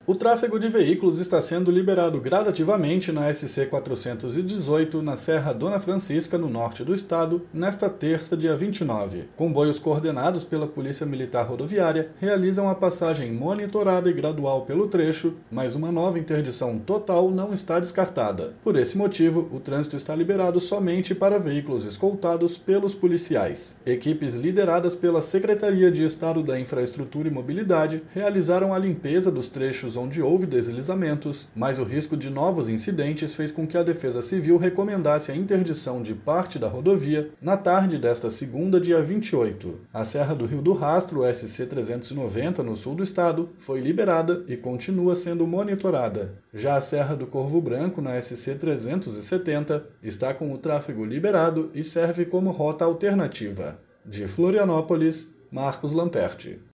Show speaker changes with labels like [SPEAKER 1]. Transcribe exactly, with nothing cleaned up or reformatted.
[SPEAKER 1] O tráfego de veículos está sendo liberado gradativamente na S C quatrocentos e dezoito, na Serra Dona Francisca, no norte do estado, nesta terça, dia vinte e nove. Comboios coordenados pela Polícia Militar Rodoviária realizam a passagem monitorada e gradual pelo trecho, mas uma nova interdição total não está descartada. Por esse motivo, o trânsito está liberado somente para veículos escoltados pelos policiais. Equipes lideradas pela Secretaria de Estado da Infraestrutura e Mobilidade realizaram a limpeza dos trechos onde houve deslizamentos, mas o risco de novos incidentes fez com que a Defesa Civil recomendasse a interdição de parte da rodovia na tarde desta segunda, dia vinte e oito. A Serra do Rio do Rastro, S C trezentos e noventa, no sul do estado, foi liberada e continua sendo monitorada. Já a Serra do Corvo Branco, na S C trezentos e setenta, está com o tráfego liberado e serve como rota alternativa. De Florianópolis, Marcos Lamperti.